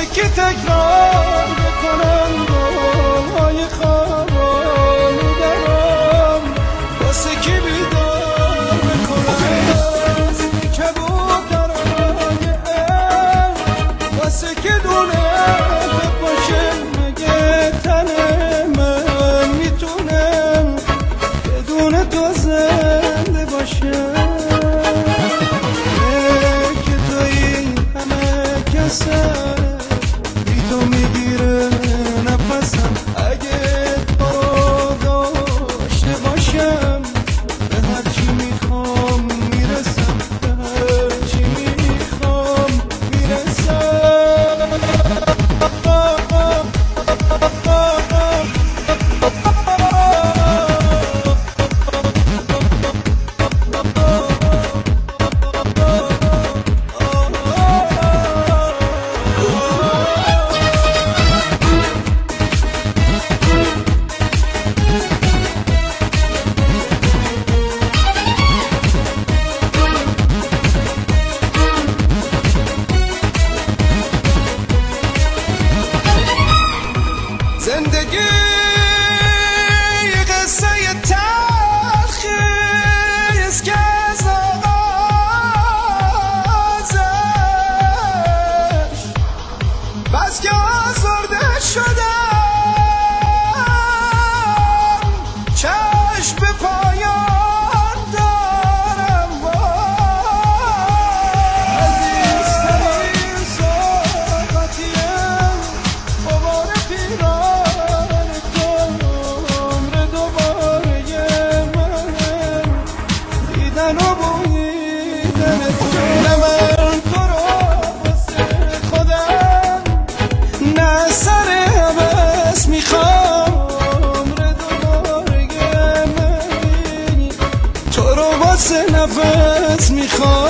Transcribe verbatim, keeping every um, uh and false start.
که تکرار بکنم گلهای خوابان درم، واسه که بیدار بکنم از کبوترهای عشق، واسه که دونه بپاشه مگه تن من میتونم بدون تو زنده باشم. که تویی همه کسم، بی تو میگیره نفسم. اگه تو داشته باشم به هرچی میخوام میرسم، به هرچی میخوام میرسم. زندگی قصه تلخیست که از آغازش بس که آزرده شدم، چشم به پایان دارم. عزیزترین صحبتیم غبار پیران تو، عمر دوباره من دیدن و بویدن تو. نه من تو رو واسه خودم، نه سر عوض میخوام. عمر دوباره من تو رو واسه نفس میخوام.